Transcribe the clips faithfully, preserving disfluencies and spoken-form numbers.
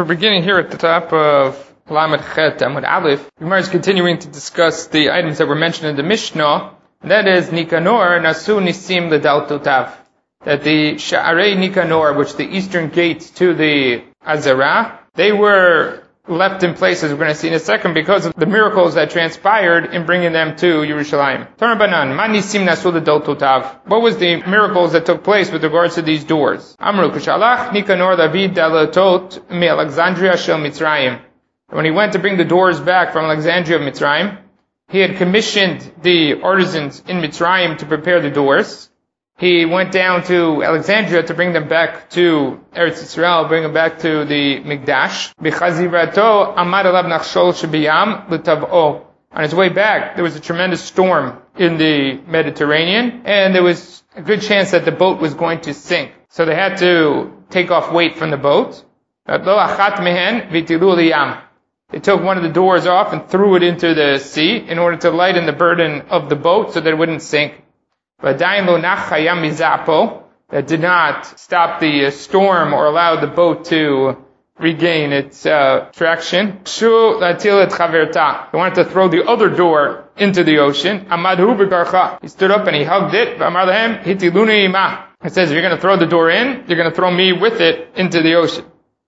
We're beginning here at the top of Lamed Chet Amud Aleph. Gemara is continuing to discuss the items that were mentioned in the Mishnah. That is Nikanor Nasu Nisim Ledaltotav. That the Sha'arei Nikanor, which the eastern gate to the Azara, they were left in place, as we're going to see in a second, because of the miracles that transpired in bringing them to Yerushalayim. Torbanan, Ma Nisim Nasu Ledaltotav. What was the miracles that took place with regards to these doors? Amru Kushalach Nikanor David Dalatot Mi Alexandria Shel Mitzrayim. When he went to bring the doors back from Alexandria of Mitzrayim, he had commissioned the artisans in Mitzrayim to prepare the doors. He went down to Alexandria to bring them back to Eretz Yisrael, bring them back to the Mikdash. B'chazirato amad alav nachshol shebiyam l'tav'o. On his way back, there was a tremendous storm in the Mediterranean, and there was a good chance that the boat was going to sink. So they had to take off weight from the boat. They took one of the doors off and threw it into the sea in order to lighten the burden of the boat so that it wouldn't sink. That did not stop the storm or allow the boat to regain its uh, traction. They wanted to throw the other door into the ocean. He stood up and he hugged it. It says, if you're going to throw the door in, you're going to throw me with it into the ocean.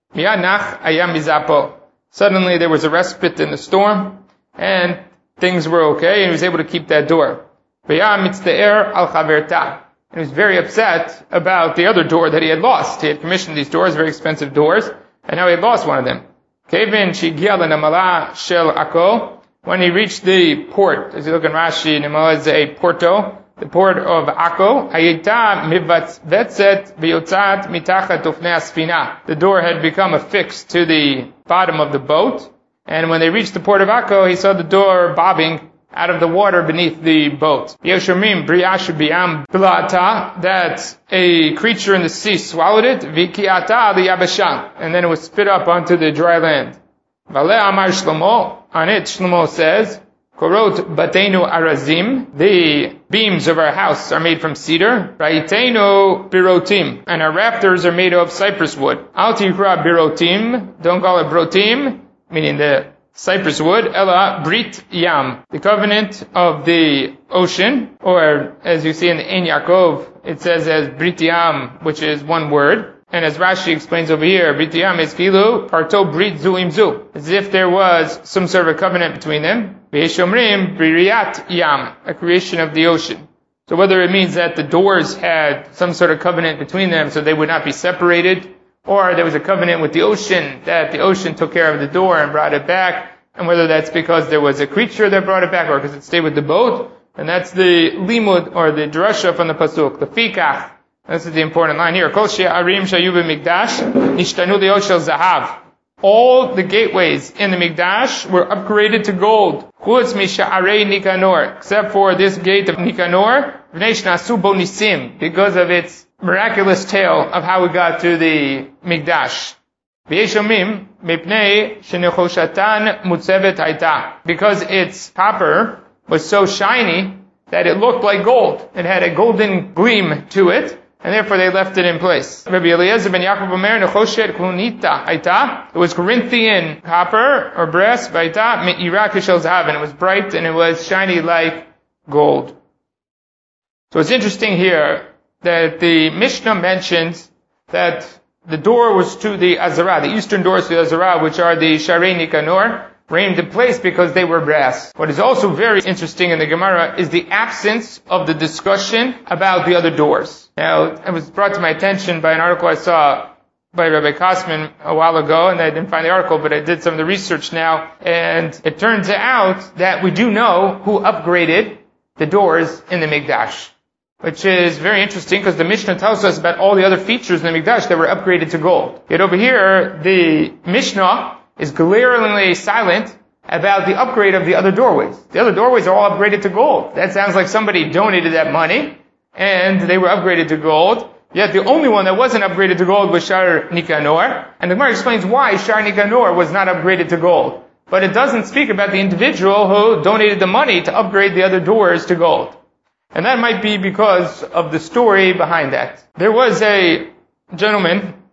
Suddenly there was a respite in the storm, and things were okay, and he was able to keep that door. And he was very upset about the other door that he had lost. He had commissioned these doors, very expensive doors, and now he had lost one of them. When he reached the port, as you look in Rashi, Nimala is a porto, the port of Akko, the door had become affixed to the bottom of the boat, and when they reached the port of Akko, he saw the door bobbing out of the water beneath the boat. That a creature in the sea swallowed it, and then it was spit up onto the dry land. On it, Shlomo says, Korot Bateinu Arazim, the beams of our house are made from cedar. Ra'iteinu Birotim, and our rafters are made of cypress wood. Al Tikra Birotim, don't call it Brotim, meaning the cypress wood. Ella Brit Yam, the covenant of the ocean, or as you see in the Ein Yaakov, it says as Brit Yam, which is one word. And as Rashi explains over here, Brit Yam is kilu parto Brit Zu Im Zu, as if there was some sort of a covenant between them. V'yeshomrim B'riyat Yam, a creation of the ocean. So whether it means that the doors had some sort of covenant between them so they would not be separated, or there was a covenant with the ocean, that the ocean took care of the door and brought it back, and whether that's because there was a creature that brought it back or because it stayed with the boat, and that's the limud, or the drasha from the pasuk, the fikach. This is the important line here. Kol she'arim shayu b'mikdash nishtanu li'ot shel zahav. All the gateways in the Mikdash were upgraded to gold. Chutz misha'arei Nikanor, except for this gate of Nikanor, v'nei shnasu bo nisim, because of its miraculous tale of how we got to the Mikdash. V'yeshomim mipnei shenechoshatan mutzevet haita, because its copper was so shiny that it looked like gold. It had a golden gleam to it, and therefore they left it in place. Rabbi Eliezer ben Yaakov Omer nechoshet klunita haita. It was Corinthian copper or brass, haita me'ira k'shel zahav, and it was bright and it was shiny like gold. So it's interesting here that the Mishnah mentions that the door was to the Azara, the eastern doors to the Azara, which are the Sharei Nikanor, framed in place because they were brass. What is also very interesting in the Gemara is the absence of the discussion about the other doors. Now, it was brought to my attention by an article I saw by Rabbi Kosman a while ago, and I didn't find the article, but I did some of the research now, and it turns out that we do know who upgraded the doors in the Mikdash, which is very interesting because the Mishnah tells us about all the other features in the Mikdash that were upgraded to gold. Yet over here, the Mishnah is glaringly silent about the upgrade of the other doorways. The other doorways are all upgraded to gold. That sounds like somebody donated that money, and they were upgraded to gold. Yet the only one that wasn't upgraded to gold was Shar Nikanor, and the Gemara explains why Shar Nikanor was not upgraded to gold. But it doesn't speak about the individual who donated the money to upgrade the other doors to gold. And that might be because of the story behind that. There was a gentleman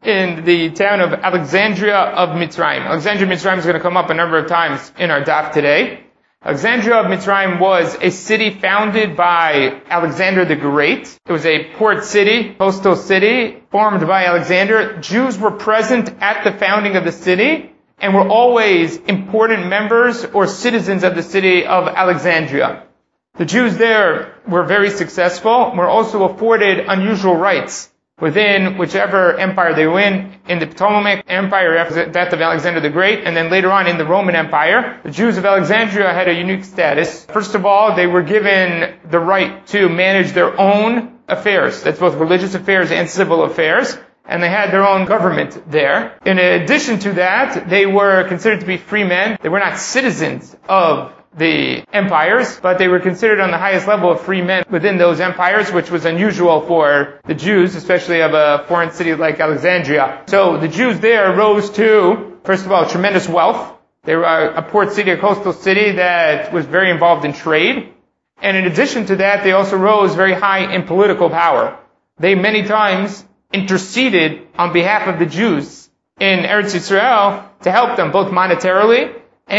in the town of Alexandria of Mitzrayim. Alexandria of Mitzrayim is going to come up a number of times in our daf today. Alexandria of Mitzrayim was a city founded by Alexander the Great. It was a port city, coastal city, formed by Alexander. Jews were present at the founding of the city and were always important members or citizens of the city of Alexandria. The Jews there were very successful, were also afforded unusual rights within whichever empire they were in, in the Ptolemaic Empire after the death of Alexander the Great, and then later on in the Roman Empire. The Jews of Alexandria had a unique status. First of all, they were given the right to manage their own affairs. That's both religious affairs and civil affairs. And they had their own government there. In addition to that, they were considered to be free men. They were not citizens of the empires, but they were considered on the highest level of free men within those empires, which was unusual for the Jews, especially of a foreign city like Alexandria. So the Jews there rose to, first of all, tremendous wealth. They were a port city, a coastal city that was very involved in trade. And in addition to that, they also rose very high in political power. They many times interceded on behalf of the Jews in Eretz Yisrael to help them both monetarily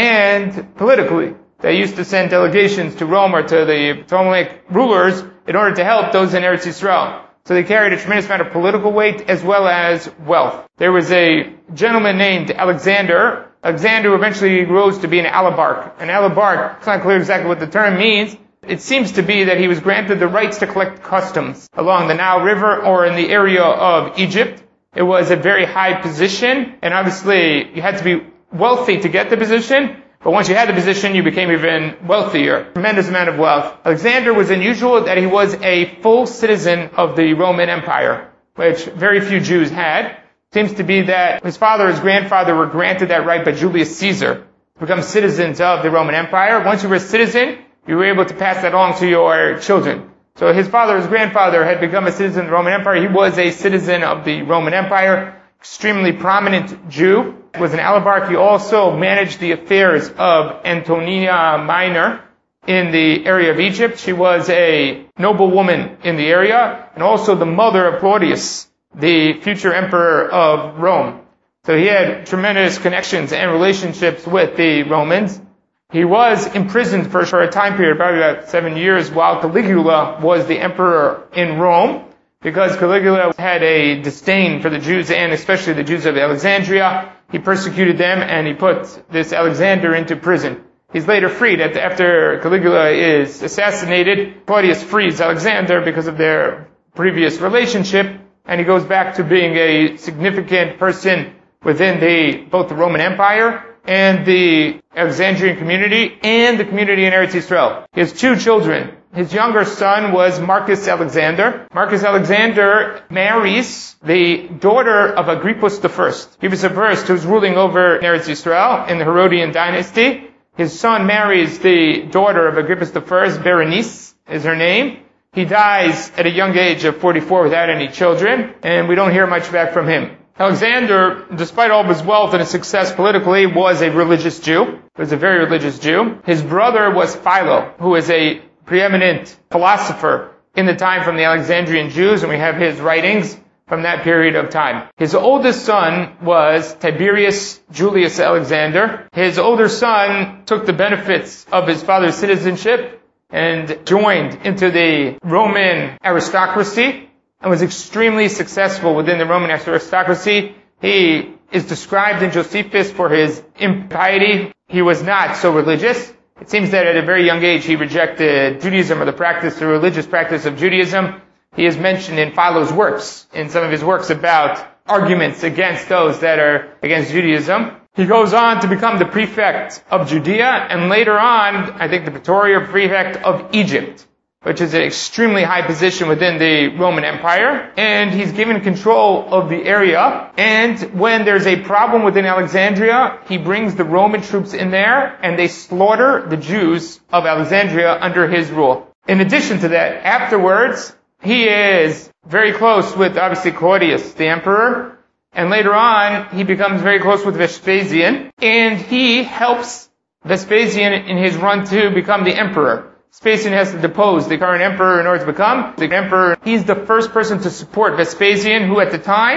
and politically. They used to send delegations to Rome or to the Ptolemaic rulers in order to help those in Eretz Yisrael. So they carried a tremendous amount of political weight as well as wealth. There was a gentleman named Alexander. Alexander eventually rose to be an alabarch. An alabarch, it's not clear exactly what the term means. It seems to be that he was granted the rights to collect customs along the Nile River or in the area of Egypt. It was a very high position, and obviously you had to be wealthy to get the position. But once you had the position, you became even wealthier. Tremendous amount of wealth. Alexander was unusual that he was a full citizen of the Roman Empire, which very few Jews had. Seems to be that his father and his grandfather were granted that right by Julius Caesar to become citizens of the Roman Empire. Once you were a citizen, you were able to pass that on to your children. So his father and his grandfather had become a citizen of the Roman Empire. He was a citizen of the Roman Empire, extremely prominent Jew. Was an alabarch. He also managed the affairs of Antonia Minor in the area of Egypt. She was a noble woman in the area, and also the mother of Claudius, the future emperor of Rome. So he had tremendous connections and relationships with the Romans. He was imprisoned for a short time period, probably about seven years, while Caligula was the emperor in Rome, because Caligula had a disdain for the Jews and especially the Jews of Alexandria. He persecuted them and he put this Alexander into prison. He's later freed. After Caligula is assassinated, Claudius frees Alexander because of their previous relationship, and he goes back to being a significant person within the both the Roman Empire and the Alexandrian community and the community in Eretz Yisrael. He has two children. His younger son was Marcus Alexander. Marcus Alexander marries the daughter of Agrippus the First. Agrippus the First, who's ruling over Eretz Yisrael in the Herodian dynasty. His son marries the daughter of Agrippus the First, Berenice is her name. He dies at a young age of forty-four without any children, and we don't hear much back from him. Alexander, despite all of his wealth and his success politically, was a religious Jew. He was a very religious Jew. His brother was Philo, who was a preeminent philosopher in the time from the Alexandrian Jews, and we have his writings from that period of time. His oldest son was Tiberius Julius Alexander. His older son took the benefits of his father's citizenship and joined into the Roman aristocracy and was extremely successful within the Roman aristocracy. He is described in Josephus for his impiety. He was not so religious. It seems that at a very young age he rejected Judaism or the practice, the religious practice of Judaism. He is mentioned in Philo's works, in some of his works about arguments against those that are against Judaism. He goes on to become the prefect of Judea, and later on, I think the praetorian prefect of Egypt, which is an extremely high position within the Roman Empire, and he's given control of the area. And when there's a problem within Alexandria, he brings the Roman troops in there, and they slaughter the Jews of Alexandria under his rule. In addition to that, afterwards, he is very close with, obviously, Claudius, the emperor, and later on, he becomes very close with Vespasian, and he helps Vespasian in his run to become the emperor. Vespasian has to depose the current emperor in order to become the emperor. He's the first person to support Vespasian, who at the time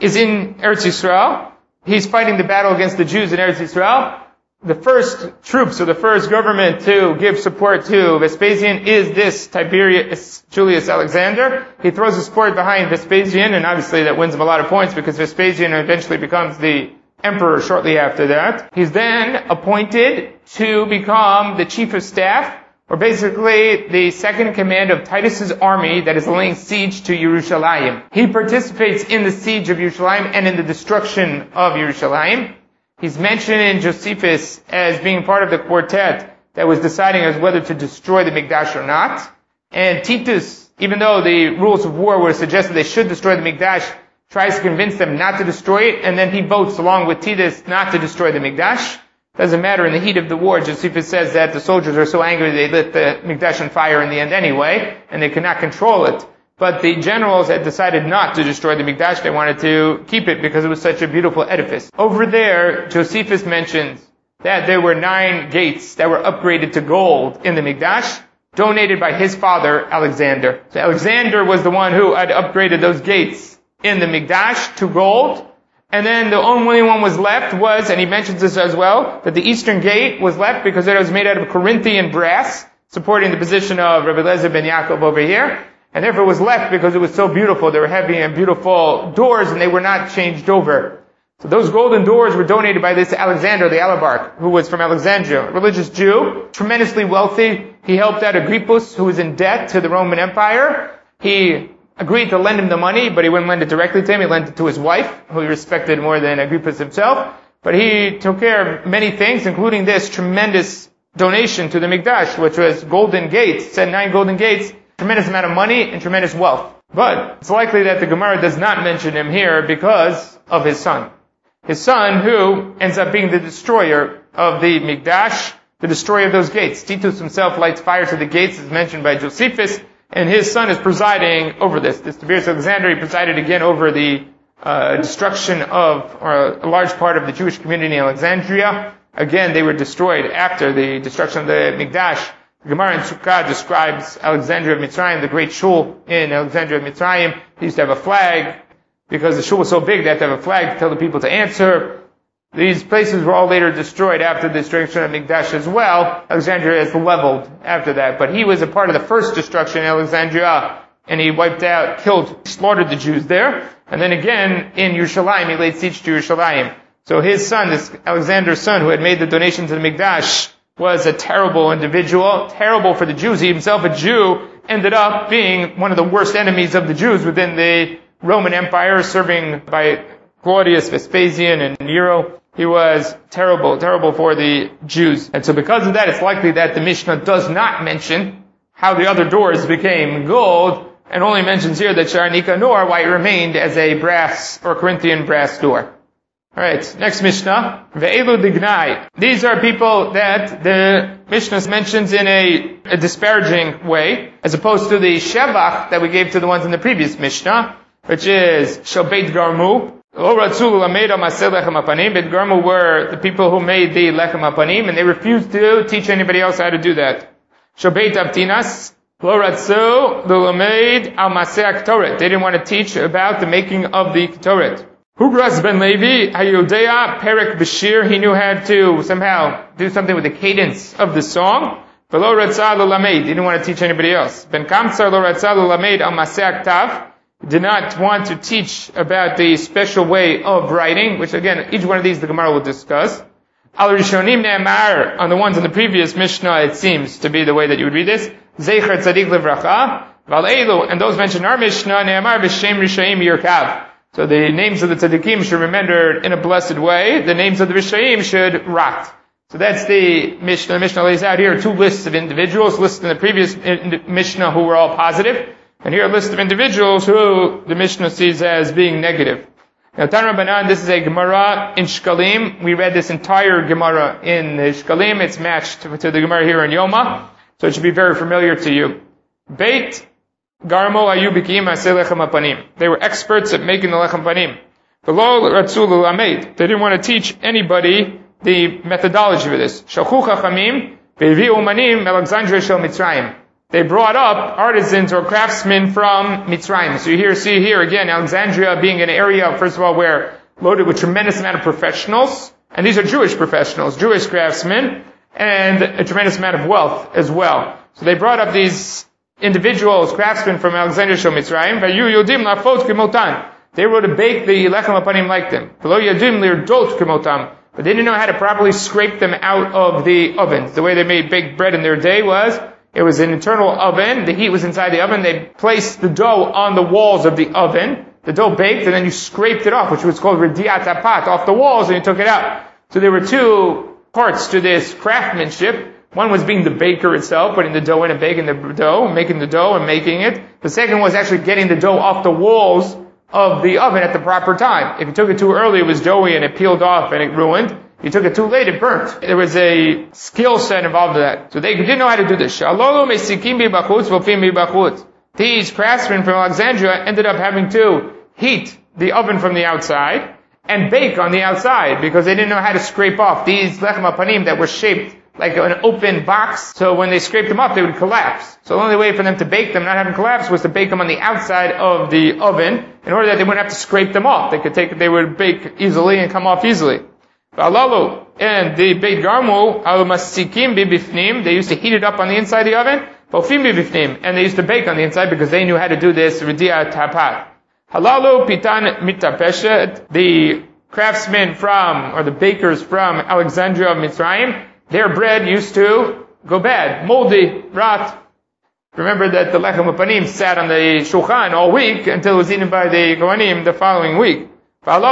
is in Eretz Yisrael. He's fighting the battle against the Jews in Eretz Yisrael. The first troops, or the first government to give support to Vespasian is this Tiberius Julius Alexander. He throws his support behind Vespasian, and obviously that wins him a lot of points because Vespasian eventually becomes the emperor shortly after that. He's then appointed to become the chief of staff, or basically the second in command of Titus's army that is laying siege to Yerushalayim. He participates in the siege of Yerushalayim and in the destruction of Yerushalayim. He's mentioned in Josephus as being part of the quartet that was deciding as whether to destroy the Mikdash or not. And Titus, even though the rules of war were suggested they should destroy the Mikdash, tries to convince them not to destroy it, and then he votes along with Titus not to destroy the Mikdash. Doesn't matter, in the heat of the war, Josephus says that the soldiers are so angry they lit the Mikdash on fire in the end anyway, and they could not control it. But the generals had decided not to destroy the Mikdash. They wanted to keep it because it was such a beautiful edifice. Over there, Josephus mentions that there were nine gates that were upgraded to gold in the Mikdash, donated by his father, Alexander. So Alexander was the one who had upgraded those gates in the Mikdash to gold. And then the only one was left was, and he mentions this as well, that the eastern gate was left because it was made out of Corinthian brass, supporting the position of Rabbi Eliezer ben Yaakov over here. And therefore it was left because it was so beautiful. They were heavy and beautiful doors, and they were not changed over. So those golden doors were donated by this Alexander the Alabarch, who was from Alexandria, a religious Jew, tremendously wealthy. He helped out Agrippus, who was in debt to the Roman Empire. He agreed to lend him the money, but he wouldn't lend it directly to him. He lent it to his wife, who he respected more than Agrippus himself. But he took care of many things, including this tremendous donation to the Mikdash, which was golden gates, said nine golden gates, tremendous amount of money and tremendous wealth. But it's likely that the Gemara does not mention him here because of his son. His son, who ends up being the destroyer of the Mikdash, the destroyer of those gates. Titus himself lights fire to the gates, as mentioned by Josephus, and his son is presiding over this. This Tiberius Alexander, he presided again over the uh, destruction of or a large part of the Jewish community in Alexandria. Again, they were destroyed after the destruction of the Mikdash. The Gemara in Sukkah describes Alexandria of Mitzrayim, the great shul in Alexandria of Mitzrayim. They used to have a flag. Because the shul was so big, they had to have a flag to tell the people to answer. These places were all later destroyed after the destruction of Mikdash as well. Alexandria is leveled after that. But he was a part of the first destruction in Alexandria, and he wiped out, killed, slaughtered the Jews there. And then again, in Yerushalayim, he laid siege to Yerushalayim. So his son, this Alexander's son, who had made the donation to the Mikdash, was a terrible individual, terrible for the Jews. He himself, a Jew, ended up being one of the worst enemies of the Jews within the Roman Empire, serving by Claudius, Vespasian, and Nero. He was terrible, terrible for the Jews. And so because of that, it's likely that the Mishnah does not mention how the other doors became gold, and only mentions here that Sha'ar Nikanor, why it remained as a brass or Corinthian brass door. Alright, next Mishnah. Ve'elu dignai. These are people that the Mishnah mentions in a, a disparaging way, as opposed to the Shevach that we gave to the ones in the previous Mishnah, which is Shobeit Garmu. Beit Garmu were the people who made the Lechem Apanim, and they refused to teach anybody else how to do that. Shobeit Avtinas. Lo Ratzu L'Lamed Al Maseh Ktoret. They didn't want to teach about the making of the Ktoret. Hugras ben Levi, Hayudea, Perek Bashir, he knew how to somehow do something with the cadence of the song. V'lo Ratzah L'Lamed, he didn't want to teach anybody else. Ben Kamsar Lo Ratzah L'Lamed Al Maseh Ktav, did not want to teach about the special way of writing, which again, each one of these the Gemara will discuss. Al Rishonim Ne'amar, on the ones in the previous Mishnah, it seems to be the way that you would read this. Zecher Tzadik Livracha, Val Eilu, and those mentioned in our Mishnah, Ne'amar V'Shem Rishayim Yirkav. So the names of the tzaddikim should be remembered in a blessed way. The names of the Rishayim should rot. So that's the Mishnah. The Mishnah lays out here two lists of individuals, listed in the previous Mishnah who were all positive, and here a list of individuals who the Mishnah sees as being negative. Now, Tan Rabbanan, this is a Gemara in Shkalim. We read this entire Gemara in Shkalim. It's matched to the Gemara here in Yoma, so it should be very familiar to you. Beit Garmo Ayubikim Aseh Lechem Apanim. They were experts at making the Lechem Panim. V'lo Ratzul L'Lamed. They didn't want to teach anybody the methodology for this. Shalchu Chachamim Ve'vi'u Umanim Alexandria Shel Mitzrayim. they brought up artisans or craftsmen from Mitzrayim. So you here see here again, Alexandria being an area, first of all, where loaded with tremendous amount of professionals, and these are Jewish professionals, Jewish craftsmen, and a tremendous amount of wealth as well. So they brought up these individuals, craftsmen from Alexandria Shel Mitzrayim, Vayu Yodim Lafot Kimotan. They were to bake the lechem apanim like them. V'lo Yodim Lirdot Kimotam. But they didn't know how to properly scrape them out of the ovens. The way they made baked bread in their day was, it was an internal oven, the heat was inside the oven, they placed the dough on the walls of the oven, the dough baked, and then you scraped it off, which was called Ridiat Apat, off the walls, and you took it out. So there were two parts to this craftsmanship. One was being the baker itself, putting the dough in and baking the dough, making the dough and making it. The second was actually getting the dough off the walls of the oven at the proper time. If you took it too early, it was doughy and it peeled off and it ruined. If you took it too late, it burnt. There was a skill set involved in that. So they didn't know how to do this. These craftsmen from Alexandria ended up having to heat the oven from the outside and bake on the outside because they didn't know how to scrape off these lechem apanim that were shaped like an open box. So when they scraped them off, they would collapse. So the only way for them to bake them, not having collapse, was to bake them on the outside of the oven in order that they wouldn't have to scrape them off. They could take, they would bake easily and come off easily. And the Beit Garmu, al-masikim bibifnim, they used to heat it up on the inside of the oven, bofim bibifnim, and they used to bake on the inside because they knew how to do this, ridia tapat. Halalu pitan mitapeshet, the craftsmen from, or the bakers from Alexandria of Mitzrayim, their bread used to go bad, moldy, rot. Remember that the lechem apanim sat on the shulchan all week until it was eaten by the kohanim the following week. And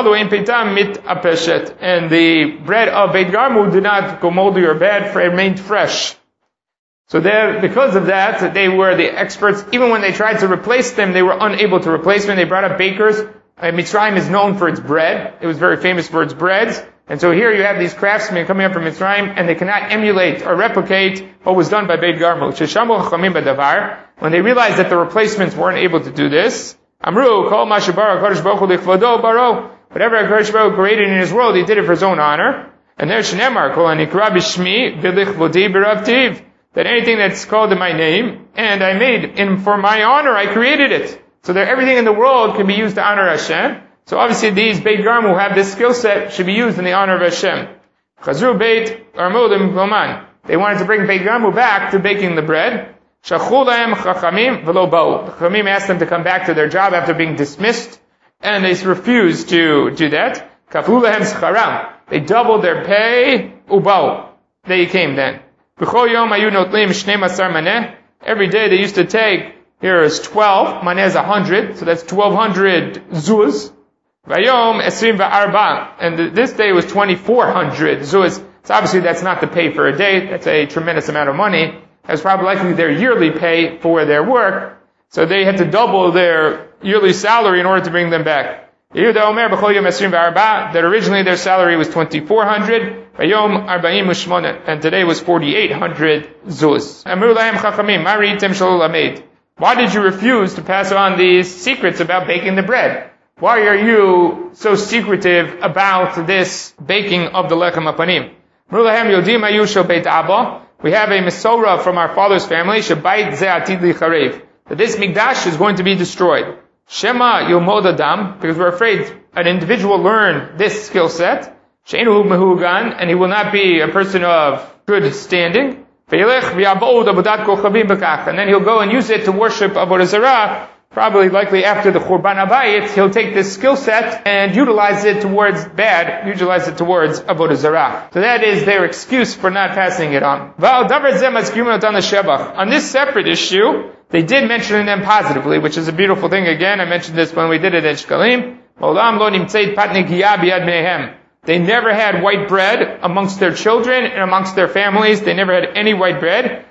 the bread of Beit Garmu did not go moldy or bad, for it remained fresh. So there, because of that, they were the experts. Even when they tried to replace them, they were unable to replace them. They brought up bakers. Uh, Mitzrayim is known for its bread. It was very famous for its breads. And so here you have these craftsmen coming up from Mitzrayim, and they cannot emulate or replicate what was done by Beit Garmu. When they realized that the replacements weren't able to do this, Amru, Kol Mashabara, Kodesh Baruch Hu Lichvado Baro. Whatever Kodesh Baruch Hu created in His world, He did it for His own honor. And there's Shnemar, Kol Anikra Bishmi, V'lichvodi B'ravtiv. That anything that's called in my name, and I made, and for my honor, I created it. So that everything in the world can be used to honor Hashem. So obviously these Beit Garmu who have this skill set should be used in the honor of Hashem. Chazru Beit Garmu L'Mikoman. They wanted to bring Beit Garmu back to baking the bread. Shachul lahem chachamim v'lo ba'u. The chachamim asked them to come back to their job after being dismissed, and they refused to do that. Kaflu lahem scharam. They doubled their pay. Uba'u. They came then. B'chol yom ayu notlim shnei masar maneh. Every day they used to take, here is twelve, maneh is a hundred, so that's twelve hundred zuz. Vayom esrim va'arba. And this day was twenty-four hundred zuz. So obviously that's not the pay for a day. That's a tremendous amount of money. That's probably likely their yearly pay for their work. So they had to double their yearly salary in order to bring them back. That originally their salary was twenty-four hundred, and today was forty-eight hundred zuz. Why did you refuse to pass on these secrets about baking the bread? Why are you so secretive about this baking of the lechem apanim? We have a Mesorah from our father's family, Shebayit Ze Atid Licharev, that this Mikdash is going to be destroyed. Shema Yomod Adam, because we're afraid an individual will learn this skill set, She'enu Mehugan, and he will not be a person of good standing. And then he'll go and use it to worship Avodah Zarah. Probably likely after the Churban Abayit, he'll take this skill set and utilize it towards bad, utilize it towards Avodah Zarah. So that is their excuse for not passing it on. On this separate issue, they did mention them positively, which is a beautiful thing. Again, I mentioned this when we did it at Shkalim. They never had white bread amongst their children and amongst their families. They never had any white bread.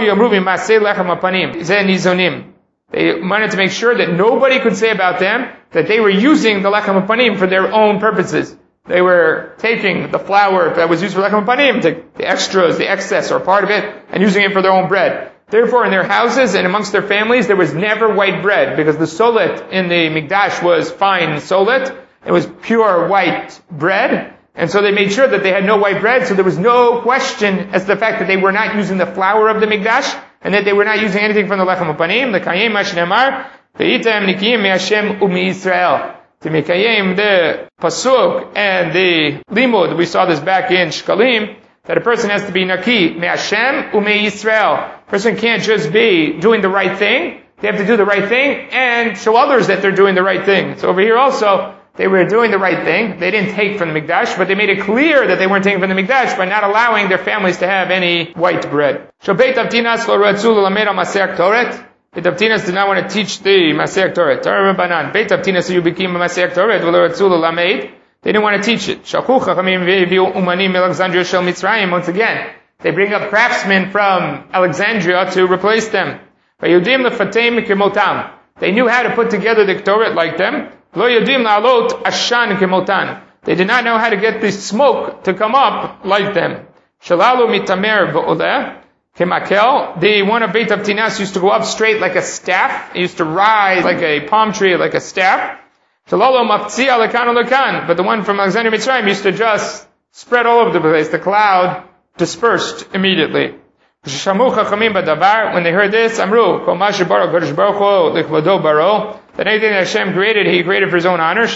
They wanted to make sure that nobody could say about them that they were using the lechem apanim for their own purposes. They were taking the flour that was used for lechem apanim, the extras, the excess, or part of it, and using it for their own bread. Therefore, in their houses and amongst their families, there was never white bread, because the solet in the Mikdash was fine solet. It was pure white bread. And so they made sure that they had no white bread, so there was no question as to the fact that they were not using the flour of the Mikdash, and that they were not using anything from the lechem upanim. The kayim mashnemar veitem nikiyim me'Hashem u'miYisrael. To mikayim the pasuk and the limud, we saw this back in Shkalim, that a person has to be naki me'Hashem u'miYisrael. A person can't just be doing the right thing. They have to do the right thing and show others that they're doing the right thing. So over here also, they were doing the right thing. They didn't take from the Mikdash, but they made it clear that they weren't taking from the Mikdash by not allowing their families to have any white bread. So Beit Avtinas lo ratzu l'lamed al Masech Toret. Beit Avtinas did not want to teach the Masech Toret. Torah Rabbanan. Beit Avtinas you became a Masech Toret v'lo ratzu l'lamed. They didn't want to teach it. Shachu chachamim ve'viu umanim Alexandria shel Mitzrayim. Once again, they bring up craftsmen from Alexandria to replace them. Vayudim lefateim kimotam. They knew how to put together the Ktoret like them. Lo yudim la'alot ashan kimotan. They did not know how to get the smoke to come up like them. Shalalu mitamer v'oleh kemakel. The one of Beit Avtinas used to go up straight like a staff. It used to rise like a palm tree, like a staff. Shalalu maftzia lekan lekan. But the one from Alexandria Mitzrayim used to just spread all over the place. The cloud dispersed immediately. When they heard this, Amru, that anything that Hashem created, He created for His own honor.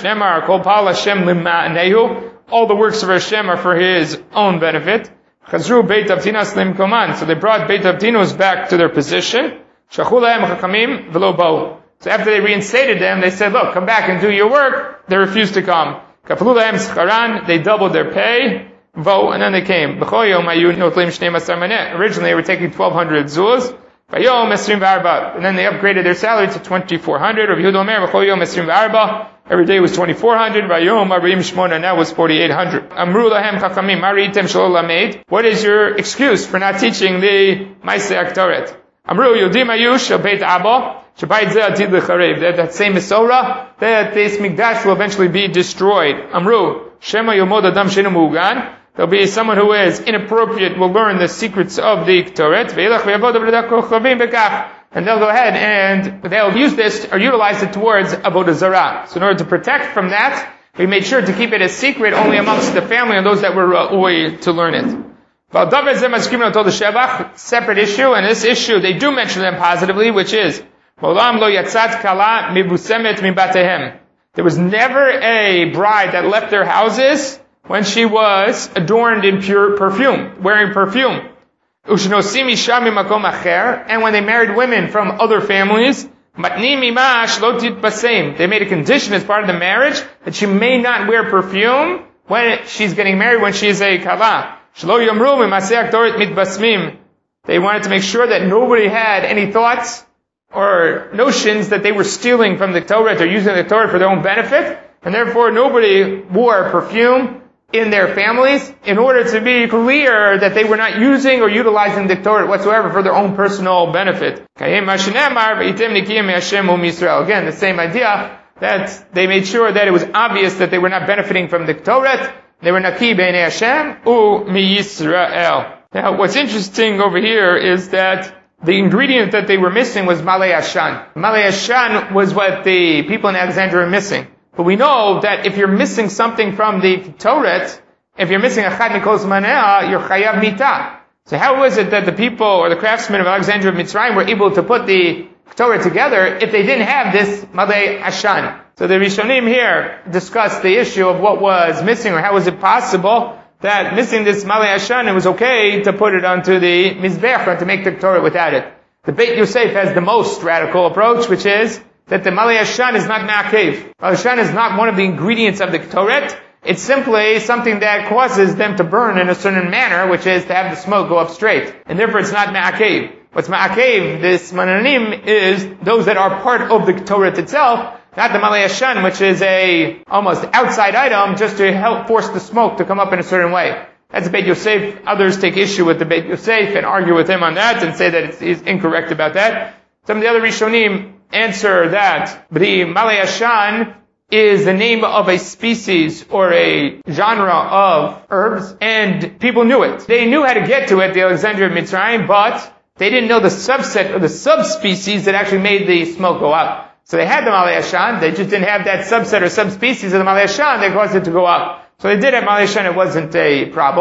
All the works of Hashem are for His own benefit. So they brought Beit Avtinos back to their position. So after they reinstated them, they said, look, come back and do your work. They refused to come. They doubled their pay. Vote, and then they came. Originally they were taking twelve hundred zuz. And then they upgraded their salary to twenty-four hundred. Every day was twenty-four hundred. And that was forty-eight hundred. What is your excuse for not teaching the Masech Toret? That, that same Mesorah, that this Mikdash will eventually be destroyed. Amru, Shema Yomod Adam Shenu Mugan. There'll be someone who is inappropriate, will learn the secrets of the Ktoret. And they'll go ahead and they'll use this or utilize it towards Avodah Zarah. So in order to protect from that, we made sure to keep it a secret only amongst the family and those that were uh, away to learn it. Separate issue, and this issue, they do mention them positively, which is, there was never a bride that left their houses when she was adorned in pure perfume, wearing perfume. And when they married women from other families, they made a condition as part of the marriage that she may not wear perfume when she's getting married, when she is a kala. They wanted to make sure that nobody had any thoughts or notions that they were stealing from the Torah or using the Torah for their own benefit, and therefore nobody wore perfume in their families in order to be clear that they were not using or utilizing the Torah whatsoever for their own personal benefit. Again, the same idea that they made sure that it was obvious that they were not benefiting from the Torah. They were naki b'nei Hashem u mi Yisrael. Now, what's interesting over here is that the ingredient that they were missing was Malei Ashan. Malei Ashan was what the people in Alexandria were missing. But we know that if you're missing something from the Torah, if you're missing a chad mikol zmaneh, you're chayav mita. So how was it that the people or the craftsmen of Alexandria Mitzrayim were able to put the Torah together if they didn't have this Malei Ashan? So the Rishonim here discussed the issue of what was missing, or how was it possible that missing this Malei Ashan, it was okay to put it onto the Mizbech or to make the Torah without it. The Beit Yosef has the most radical approach, which is that the Malei Ashan is not ma'akev. Malei Ashan is not one of the ingredients of the Torah. It's simply something that causes them to burn in a certain manner, which is to have the smoke go up straight. And therefore it's not ma'akev. What's ma'akev, this mananim, is those that are part of the Torah itself, not the Malei Ashan, which is a almost outside item just to help force the smoke to come up in a certain way. That's the Beit Yosef. Others take issue with the Beit Yosef and argue with him on that and say that it's, he's incorrect about that. Some of the other Rishonim answer that the Malei Ashan is the name of a species or a genre of herbs, and people knew it. They knew how to get to it, the Alexandria of Mitzrayim, but they didn't know the subset or the subspecies that actually made the smoke go up. So they had the Malei Ashan, they just didn't have that subset or subspecies of the Malei Ashan that caused it to go up. So they did have Malei Ashan, it wasn't a problem.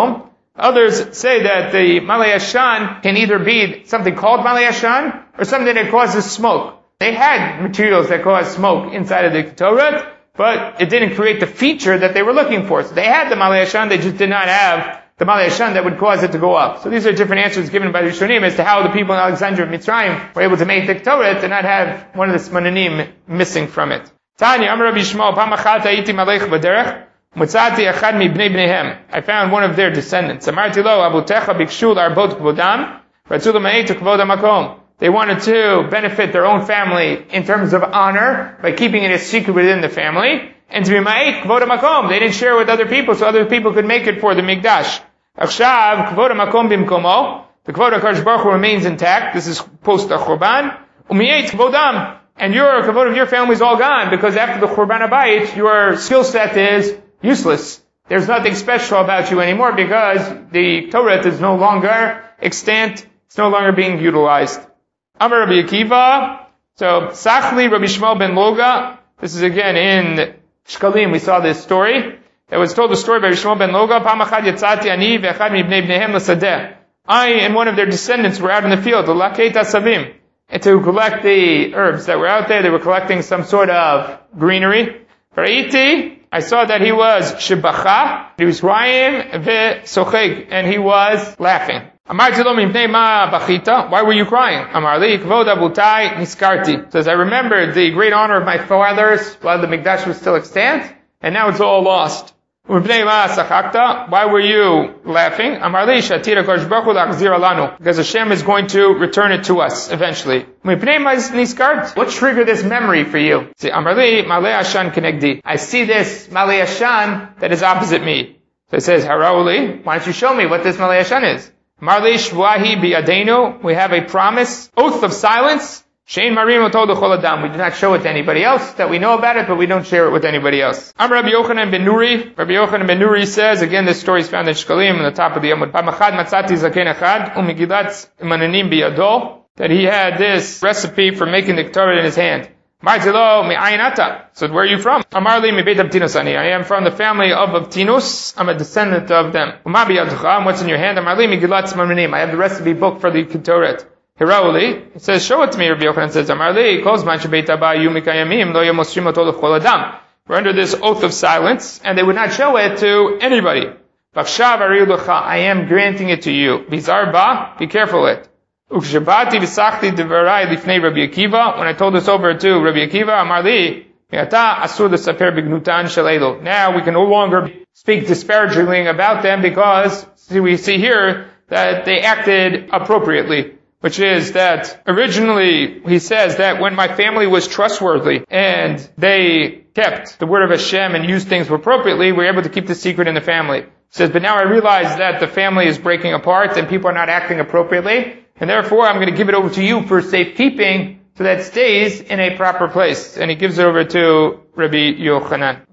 Others say that the Malei Ashan can either be something called Malei Ashan or something that causes smoke. They had materials that cause smoke inside of the Ketoret, but it didn't create the feature that they were looking for. So they had the Malei Ashan, they just did not have the Malei Ashan that would cause it to go up. So these are different answers given by the Rishonim as to how the people in Alexandria of Mitzrayim were able to make the Ketoret and not have one of the Smonanim missing from it. Tanya, Amar Rabbi Shmuel, Pam achat hayiti malech b'derech, mutzati echad mibnei bneihem. I found one of their descendants. Amarti lo, abutecha bikshu la'arbot kvodam, ratzu l'ma'etu kvod hamakom. They wanted to benefit their own family in terms of honor by keeping it a secret within the family, and to be ma'et kvod hamakom. They didn't share it with other people, so other people could make it for the Mikdash. Achshav kvod hamakom bimkomo. The kvod HaKadosh Baruch Hu remains intact. This is post the Churban. U'mi'et kvodam. And your kavod of your family is all gone because after the Churban HaBayit, your skill set is useless. There's nothing special about you anymore because the Torah is no longer extant. It's no longer being utilized. Amar Rabbi Akiva. So, Sachli Rabbi Shmuel ben Loga. This is again in Shkalim. We saw this story. That was told the story by Rabbi Shmuel ben Loga. Pam achad yatzati ani ve'echad mibnei bneihem l'sadeh. I and one of their descendants were out in the field. L'laket asavim. And to collect the herbs that were out there. They were collecting some sort of greenery. V'ra'iti, I saw that he was shibacha, he was rayim ve'socheg, and he was laughing. Amarti lo mipnei ma bachita, why were you crying? Amar li kvod abutai niskarti. Says, I remembered the great honor of my fathers while the Mikdash was still extant, and now it's all lost. Mipnei ma sachakta, why were you laughing? Amar li shatira kosh baruch hu lachzir alanu, because Hashem is going to return it to us eventually. Mipnei ma niskart, what triggered this memory for you? See, Amar li malei ashan kenegdi. I see this malei ashan that is opposite me. So it says, Harauli, why don't you show me what this malei ashan is? Amar li shvahi bi'adenu, we have a promise, oath of silence. Shein marim otod l'chol adam. We do not show it to anybody else, that we know about it, but we don't share it with anybody else. Amar Rabbi Yochanan ben Nuri. Rabbi Yochanan ben Nuri says, again, this story is found in Shkalim, on the top of the Yamud. Pamachad matzati zaken echad, umigilat mananim biyado, that he had this recipe for making the Torah in his hand. Martilo mi'ayin. So where are you from? Amar li mi beit Avtinus ani. I am from the family of Avtinus. I'm a descendant of them. Uma biyadcha, what's in your hand? Amar li migilat mananim. I have the recipe book for the Ketoret. Hirauli, it says, show it to me, Rabbi Yochanan says, Amar li, kol zman shebeit Abba yu mikayamim, lo yomosrim oto l'chol adam. We're under this oath of silence, and they would not show it to anybody. V'achshav ariu l'cha, I am granting it to you. Bizar ba, be careful it. Ukshabati v'sachti devarai lifnei Rabbi Akiva, when I told this over to Rabbi Akiva, Amar li, mi'ata asur l'saper b'gnutan shalelo. Now we can no longer speak disparagingly about them because see, we see here that they acted appropriately. Which is that originally he says that when my family was trustworthy and they kept the word of Hashem and used things appropriately, we were able to keep the secret in the family. He says, but now I realize that the family is breaking apart and people are not acting appropriately, and therefore I'm going to give it over to you for safekeeping so that it stays in a proper place. And he gives it over to Rabbi Yochanan.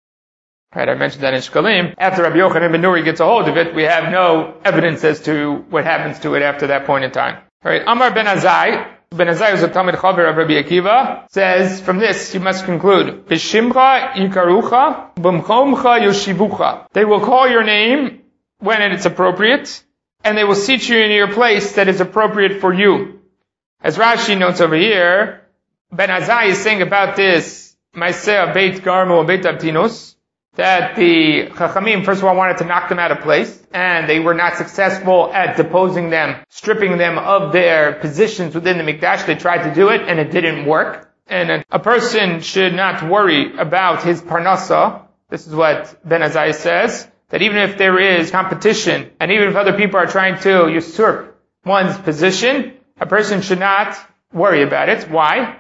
Right, I mentioned that in Shkalim. After Rabbi Yochanan ben Nuri gets a hold of it, we have no evidence as to what happens to it after that point in time. Alright, Amar ben Azai, ben Azai was a Talmid Chaver of Rabbi Akiva, says, from this you must conclude, B'shimcha yikarucha, b'mchomcha yoshivucha. They will call your name when it is appropriate, and they will seat you in your place that is appropriate for you. As Rashi notes over here, Ben Azai is saying about this, Maaseh Beit Garmo Beit Avtinus, that the Chachamim, first of all, wanted to knock them out of place, and they were not successful at deposing them, stripping them of their positions within the Mikdash. They tried to do it, and it didn't work. And a, a person should not worry about his parnasa. This is what Ben Azai says, that even if there is competition, and even if other people are trying to usurp one's position, a person should not worry about it. Why?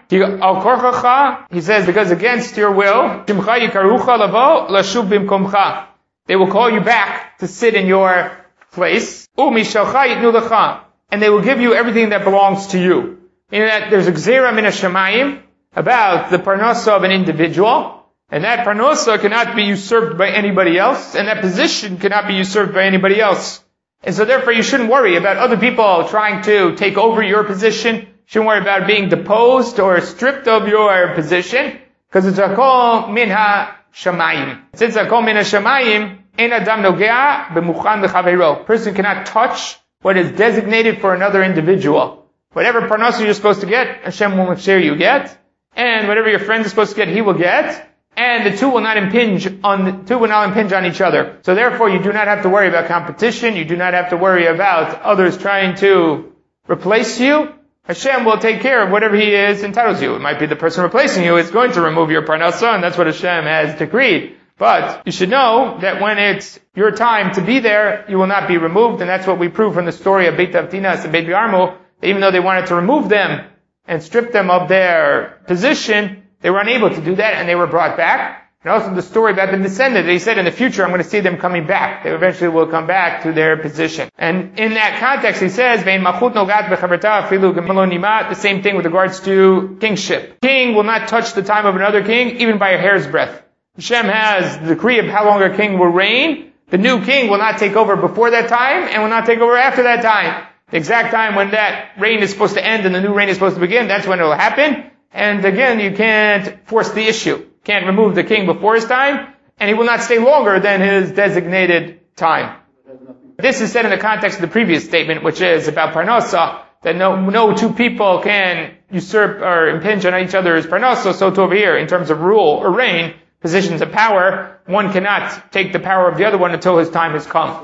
He says, because against your will, they will call you back to sit in your place, and they will give you everything that belongs to you. Meaning that there's a gzera min hashamayim about the parnasa of an individual, and that parnasa cannot be usurped by anybody else, and that position cannot be usurped by anybody else. And so therefore you shouldn't worry about other people trying to take over your position. Shouldn't worry about being deposed or stripped of your position, because it's a kol min ha-shamayim. Since it's a kol min ha-shamayim, Ein adam nogea b'muchan l'chaveiro. Person cannot touch what is designated for another individual. Whatever parnasa you're supposed to get, Hashem will make sure you get. And whatever your friend is supposed to get, he will get. And the two will not impinge on the two will not impinge on each other. So therefore, you do not have to worry about competition. You do not have to worry about others trying to replace you. Hashem will take care of whatever He is entitled to. It might be the person replacing you is going to remove your parnasa, and that's what Hashem has decreed. But you should know that when it's your time to be there, you will not be removed, and that's what we prove from the story of Beit Avtinas and Beit Garmo. Even though they wanted to remove them and strip them of their position, they were unable to do that, and they were brought back. And also the story about the descendant, they said in the future, I'm going to see them coming back. They eventually will come back to their position. And in that context, he says, the same thing with regards to kingship. King will not touch the time of another king, even by a hair's breadth. Hashem has the decree of how long a king will reign. The new king will not take over before that time, and will not take over after that time. The exact time when that reign is supposed to end and the new reign is supposed to begin, that's when it will happen. And again, you can't force the issue. Can't remove the king before his time, and he will not stay longer than his designated time. This is said in the context of the previous statement, which is about parnasa, that no, no two people can usurp or impinge on each other's parnasa. So to over here, in terms of rule or reign, positions of power, one cannot take the power of the other one until his time has come.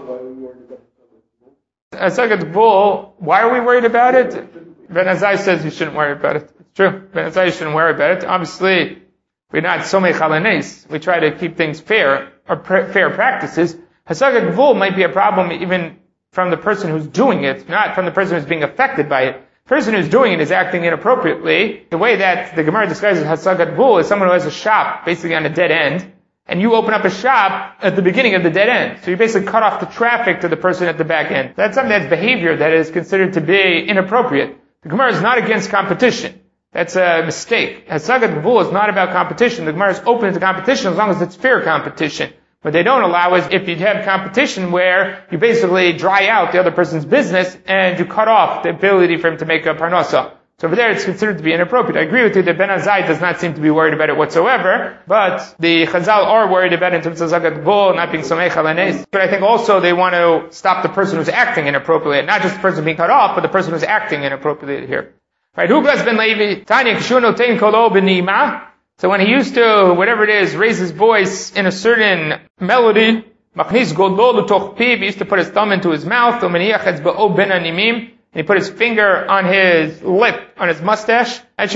Hasagat bull, why are we worried about it? Ben Azai says you shouldn't worry about it. It's true. Ben Azai shouldn't worry about it. Obviously, we're not somei chalanes. We try to keep things fair, or pr- fair practices. Hasagat bull might be a problem even from the person who's doing it, not from the person who's being affected by it. The person who's doing it is acting inappropriately. The way that the Gemara describes Hasagat bull is someone who has a shop, basically on a dead end, and you open up a shop at the beginning of the dead end. So you basically cut off the traffic to the person at the back end. That's something that's behavior that is considered to be inappropriate. The Gemara is not against competition. That's a mistake. Hasagat Gvul is not about competition. The Gemara is open to competition as long as it's fair competition. What they don't allow is if you have competition where you basically dry out the other person's business and you cut off the ability for him to make a parnasa. So over there it's considered to be inappropriate. I agree with you that Ben Azai does not seem to be worried about it whatsoever, but the Chazal are worried about it in terms of Zagat Gvul, not being Somei Chalanes. But I think also they want to stop the person who's acting inappropriately, not just the person being cut off, but the person who's acting inappropriately here. Right, Huglas ben Levi, Tanya Kishuno Tein Kolo Benima. So when he used to, whatever it is, raise his voice in a certain melody, Machnis Godlo L'toch Piv, he used to put his thumb into his mouth, Umeniach Etzba'o Ben Animim, and he put his finger on his lip, on his mustache. They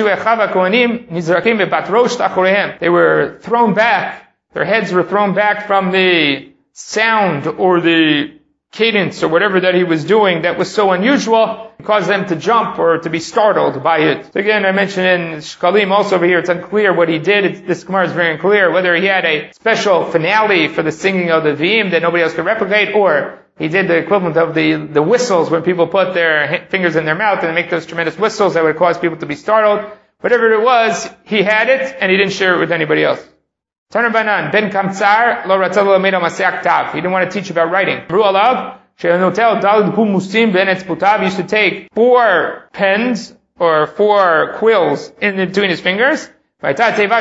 were thrown back, their heads were thrown back from the sound or the cadence or whatever that he was doing that was so unusual, it caused them to jump or to be startled by it. So again, I mentioned in Shkalim also over here, it's unclear what he did. It's, this Gemara is very unclear, whether he had a special finale for the singing of the V'im that nobody else could replicate, or he did the equivalent of the, the whistles when people put their fingers in their mouth and they make those tremendous whistles that would cause people to be startled. Whatever it was, he had it and he didn't share it with anybody else. Taner Banan, Ben Kamtsar, Lo Ratzah Lo Lamed Maseach Tav. He didn't want to teach about writing. Ru Alav, She'anotel Daled Kum Musim Ben Etzputav. He used to take four pens or four quills in between his fingers. If he had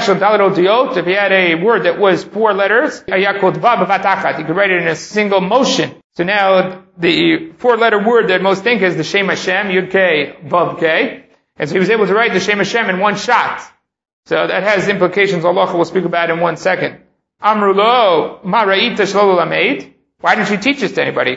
a word that was four letters, he could write it in a single motion. So now the four-letter word that most think is the Shem Hashem, Yud K, Vav K. And so he was able to write the Shem Hashem in one shot. So that has implications Allah will speak about in one second. Amrulo, Ma Ra'ita Shlo Lamed. Why didn't you teach this to anybody?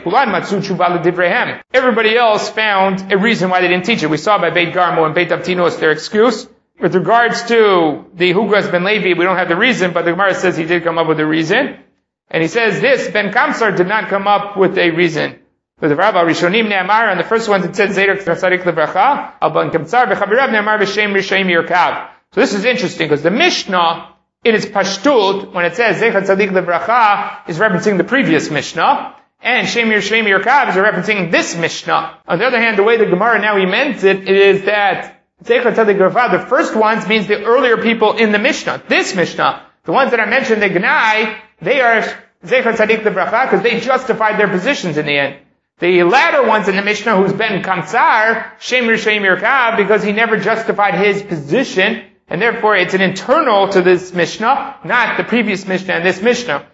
Everybody else found a reason why they didn't teach it. We saw by Beit Garmo and Beit Avtinos their excuse. With regards to the Hugras ben Levi, we don't have the reason, but the Gemara says he did come up with a reason. And he says this, Ben Kamsar did not come up with a reason. With the Rabbi Rishonim Ne'amar, and the first one it said Zedek Tzadik Levracha, Al Ben Kamsar B'Chavirav Ne'amar B'Shem Rishaim Yirkav. So this is interesting, because the Mishnah, in its Pashtut, when it says Zedek Tzadik Levracha, is referencing the previous Mishnah, and Shem Rishaim Yirkav is referencing this Mishnah. On the other hand, the way the Gemara now amends it, it is that Zedek Tzadik Levracha, the first ones means the earlier people in the Mishnah. This Mishnah, the ones that I mentioned, the Gnai, they are Zecher Tzadik Levracha because they justified their positions in the end. The latter ones in the Mishnah, who's Ben Kamsar, Shem Rishaim Yirkav, because he never justified his position, and therefore it's an internal to this Mishnah, not the previous Mishnah and this Mishnah.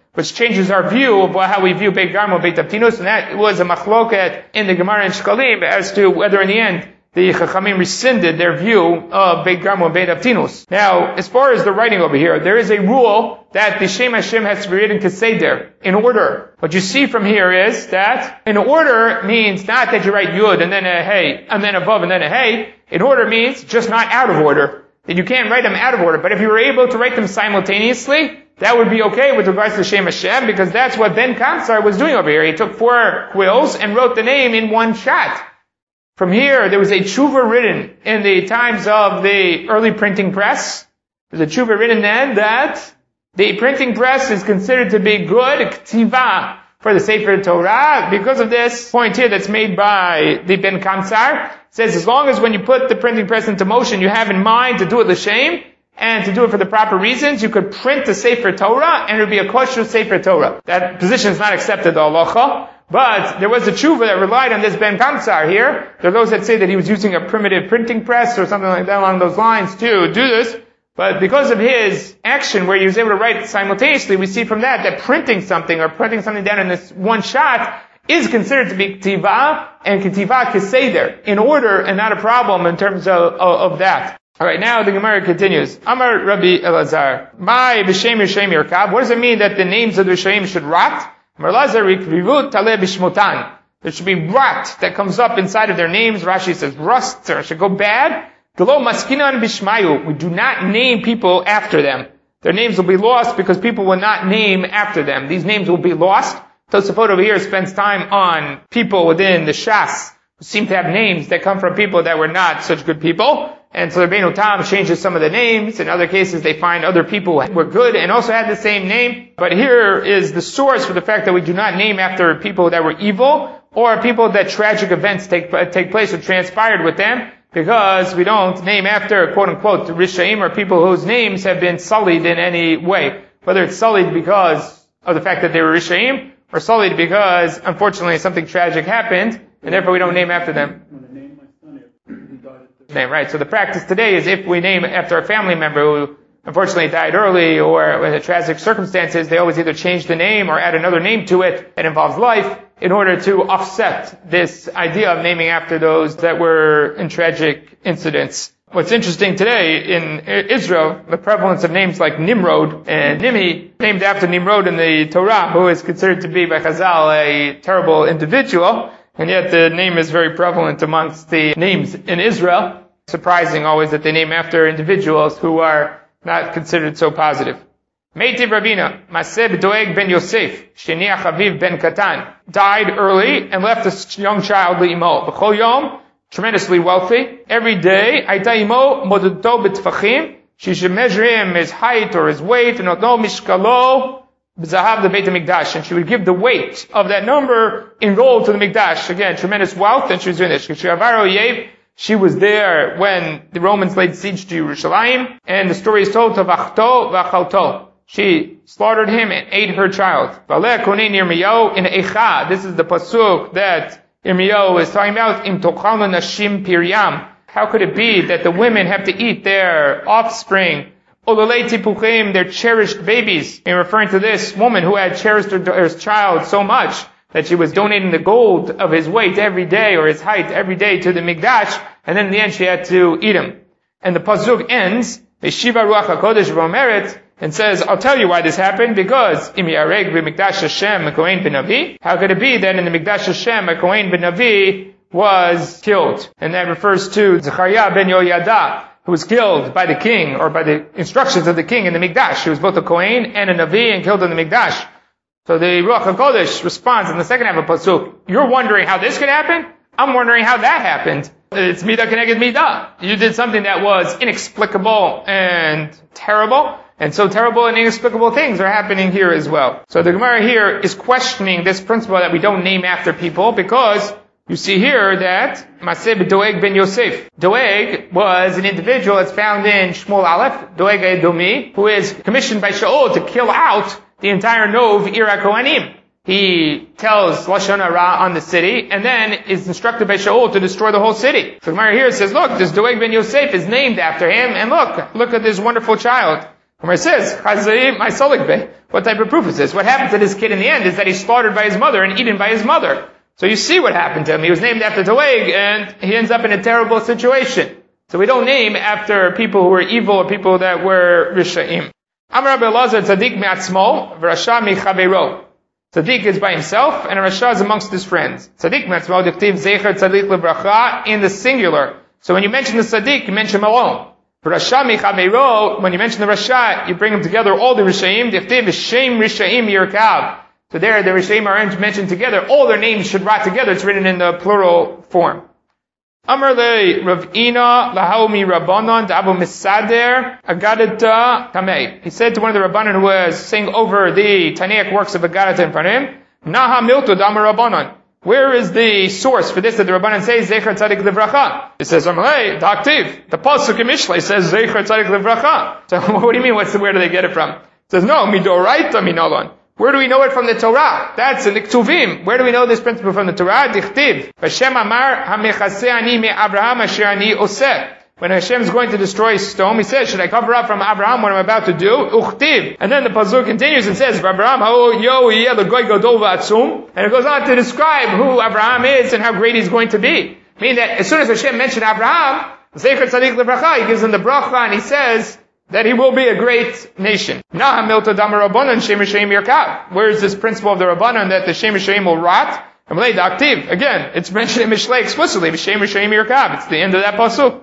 which changes our view of how we view Beit Garmo, Beit Avtinus, and that was a machloket in the Gemara in Shkalim as to whether in the end the Chachamim rescinded their view of Beit Garmo and Beit Avtinus. Now, as far as the writing over here, there is a rule that the Shem Hashem has to be written Keseder, in order. What you see from here is that in order means not that you write Yud and then a Hey, and then a Vav and then a Hey. In order means just not out of order. That you can't write them out of order. But if you were able to write them simultaneously, that would be okay with regards to Shem Hashem, because that's what Ben Kamsar was doing over here. He took four quills and wrote the name in one shot. From here, there was a tshuva written in the times of the early printing press. There's a tshuva written then that the printing press is considered to be good k'tiva for the Sefer Torah. Because of this point here that's made by the Ben Kamsar, says as long as when you put the printing press into motion, you have in mind to do it l'shem, and to do it for the proper reasons, you could print the Sefer Torah, and it would be a kosher Sefer Torah. That position is not accepted, the halacha. But there was a tshuva that relied on this Ben Kamsar here. There are those that say that he was using a primitive printing press or something like that along those lines to do this. But because of his action where he was able to write simultaneously, we see from that that printing something or printing something down in this one shot is considered to be k'tiva, and k'tiva keseder, in order and not a problem in terms of, of, of that. Alright, now the Gemara continues. Amar Rabbi Elazar, my b'shem Yishem Yerkav. What does it mean that the names of the Rishonim should rot? There should be rot that comes up inside of their names. Rashi says rust, or should go bad. We do not name people after them. Their names will be lost because people will not name after them. These names will be lost. Tosafot over here spends time on people within the Shas who seem to have names that come from people that were not such good people. And so the Rabbeinu Tam changes some of the names. In other cases, they find other people who were good and also had the same name. But here is the source for the fact that we do not name after people that were evil or people that tragic events take take place or transpired with them, because we don't name after, quote unquote, Rishaim, or people whose names have been sullied in any way. Whether it's sullied because of the fact that they were Rishaim, or sullied because, unfortunately, something tragic happened, and therefore we don't name after them. Name, right? So the practice today is if we name after a family member who unfortunately died early or in tragic circumstances, they always either change the name or add another name to it that involves life in order to offset this idea of naming after those that were in tragic incidents. What's interesting today in Israel, the prevalence of names like Nimrod and Nimhi, named after Nimrod in the Torah, who is considered to be by Chazal a terrible individual, and yet the name is very prevalent amongst the names in Israel. Surprising always that they name after individuals who are not considered so positive. Meitiv Rabina, Maseh Doeg ben Yosef, Sheniach Aviv ben Katan, died early and left a young child Le'imo. B'chol Yom, tremendously wealthy. Every day, Aita Imo Moduto B'tfachim, she should measure him his height or his weight, and Otno Mishkalo B'zahav the Beit HaMikdash, and she would give the weight of that number in gold to the Mikdash. Again, tremendous wealth, and she was doing this. She was there when the Romans laid siege to Yerushalayim, and the story is told of Achto v'Achalto. She slaughtered him and ate her child. Valeh Konin Yirmiyahu in Eicha. This is the pasuk that Yirmiyahu is talking about. Im tochalnu nashim piryam. How could it be that the women have to eat their offspring? Ololei tipuchim, their cherished babies. In referring to this woman who had cherished her, her child so much that she was donating the gold of his weight every day, or his height every day, to the Mikdash, and then in the end she had to eat him. And the pasuk ends, Veshiva Ruach HaKodesh V'omeret, and says, I'll tell you why this happened, because Im Yareg B'Mikdash Hashem a Kohen ben Navi. How could it be that in the Mikdash Hashem a Kohen ben Navi was killed? And that refers to Zechariah ben Yoyada, who was killed by the king, or by the instructions of the king in the Mikdash. He was both a Kohen and a Navi, and killed in the Mikdash. So the Ruach HaKodesh responds in the second half of Pasuk, you're wondering how this could happen? I'm wondering how that happened. It's Midah Keneged Midah. You did something that was inexplicable and terrible, and so terrible and inexplicable things are happening here as well. So the Gemara here is questioning this principle that we don't name after people, because you see here that Maseh Doeg ben Yosef. Doeg was an individual that's found in Shmuel Aleph, Doeg Edomi, who is commissioned by Shaul to kill out the entire Nov Ir HaKohanim. He tells Lashon Hara on the city, and then is instructed by Shaul to destroy the whole city. So Gemara here says, look, this Doeg ben Yosef is named after him, and look, look at this wonderful child. Umar says, Chazai, my solikbe. What type of proof is this? What happened to this kid in the end is that he's slaughtered by his mother and eaten by his mother. So you see what happened to him. He was named after Doeg, and he ends up in a terrible situation. So we don't name after people who were evil or people that were Risha'im. Amar Rabbi Elazar tzaddik me'atzmo, v'rasha mi'chaveiro. Tzaddik is by himself, and a rasha is amongst his friends. Tzaddik me'atzmo, dichtiv zecher tzaddik lebracha, in the singular. So when you mention the tzaddik, you mention him alone. V'rasha mi'chaveiro, when you mention the rasha, you bring them together, all the Risha'im, dichtiv v'shem Risha'im yirkav. So there, the Risha'im are mentioned together. All their names should rot together. It's written in the plural form. Amar le Ravina lahaumi Rabbanon d'Abu Misader Agadata Tamei. He said to one of the Rabbanon who was saying over the Tanaic works of Agadata in front of him, Naha Milto d'Amar Rabbanon. Where is the source for this that the Rabbanon says Zecher Tzadik Livracha? It says Amalei Daktiv. The Pasuk in Mishlei says Zecher Tzadik Livracha. So what do you mean? What's the, where do they get it from? It says no, Midoraita Minolon. Where do we know it from the Torah? That's in the Ktuvim. Where do we know this principle from the Torah? Dichtiv. Hashem amar hamechaseh ani me Abraham asher ani oseh. When Hashem is going to destroy Sodom, he says, should I cover up from Abraham what I'm about to do? Uchtiv. And then the Pasuk continues and says, Abraham ha'o yo yeh l'goy gadol v'atzum. And it goes on to describe who Abraham is and how great he's going to be. Meaning that as soon as Hashem mentioned Abraham, Zecher Tzadik Livracha, he gives him the bracha and he says that he will be a great nation. Where is this principle of the Rabbanon that the Shem Rishayim will rot? Again, it's mentioned in Mishlei explicitly. It's the end of that pasuk.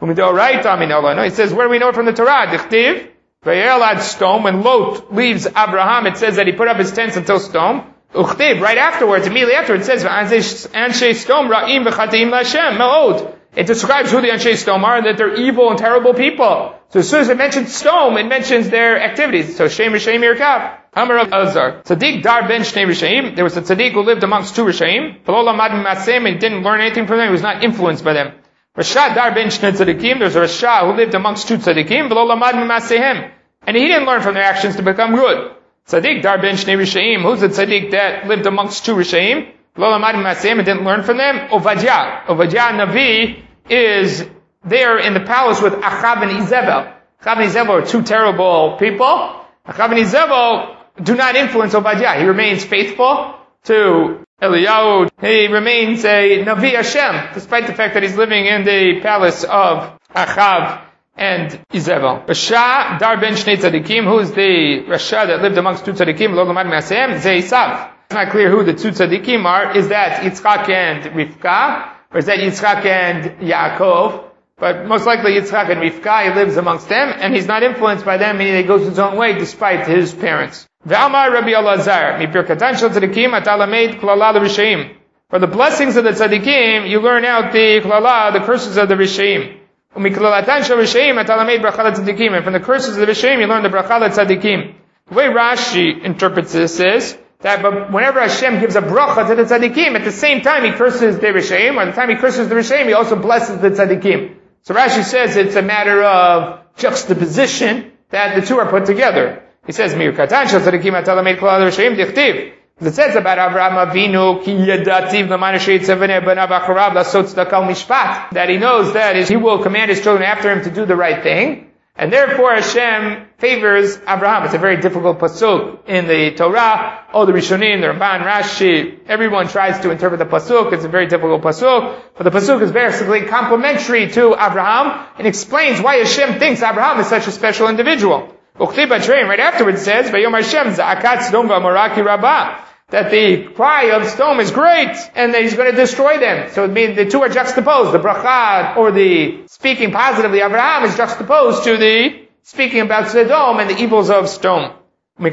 No, it says, where do we know it from the Torah? Dichtiv, Vayelad Stom, when Lot leaves Abraham, it says that he put up his tents until Stom. Uchtiv, right afterwards, immediately afterwards, it says, Anshe Stom Ra'im V'chatim L'Hashem, Ma'od. It describes who the Anshe Stom are, that they're evil and terrible people. So as soon as it mentions Stom, it mentions their activities. So Shem Rishayim Yirkav. Amar of Azar. Tzaddik dar ben shnei Rishayim. There was a tzaddik who lived amongst two Rishayim. V'lo lamad mi'maseim, and he didn't learn anything from them. He was not influenced by them. Rasha dar ben shnei tzaddikim. There's a Rasha who lived amongst two tzaddikim. V'lo lamad mi'maseihem. And he didn't learn from their actions to become good. Tzaddik dar ben shnei Rishayim. Who's the tzaddik that lived amongst two Rishayim? V'lo lamad mi'maseihem and didn't learn from them? Ovadiyah. Ovadiyah Navi is there in the palace with Achav and Izebel. Achav and Izebel are two terrible people. Achav and Izebel do not influence Obadiah. He remains faithful to Eliyahu. He remains a Navi Hashem, despite the fact that he's living in the palace of Achav and Izebel. Rasha dar ben shnei tzadikim. Who is the Rasha that lived amongst two tzadikim? Lo lamad me'asehem. Ze Esav. It's not clear who the two tzadikim are. Is that Yitzchak and Rivka? Or is that Yitzchak and Yaakov? But most likely Yitzchak and Rivka, he lives amongst them, and he's not influenced by them, meaning he goes his own way despite his parents. V'amar Rabbi Elazar, mipir katan shel tzadikim atalamed klala l'rishaim. For the blessings of the tzadikim, you learn out the klala, the curses of the rishaim. U'miklalatan shel rishaim atalamed bracha l'tzadikim. And from the curses of the rishaim, you learn the bracha l'tzadikim. The way Rashi interprets this is that but whenever Hashem gives a bracha to the tzadikim, at the same time he curses the rishaim, or at the time he curses the rishaim, he also blesses the tzadikim. So Rashi says it's a matter of juxtaposition that the two are put together. He says, Mir katan shel tzadikim atalamed klal rishaim dichtiv. It says about Avraham Avinu, ki yadativ l'manashet seveneh banav acharav lasot tzedakah mishpat, that he knows that he will command his children after him to do the right thing. And therefore Hashem favors Abraham. It's a very difficult pasuk in the Torah. All the Rishonim, the Ramban, Rashi, everyone tries to interpret the pasuk. It's a very difficult pasuk. But the pasuk is basically complementary to Abraham and explains why Hashem thinks Abraham is such a special individual. Right afterwards says, Vayom Hashem za'akat Sodom v'Amorah ki rabbah, that the cry of Sodom is great, and that he's going to destroy them. So it means the two are juxtaposed. The bracha, or the speaking positively of Abraham, is juxtaposed to the speaking about Sodom and the evils of Sodom. And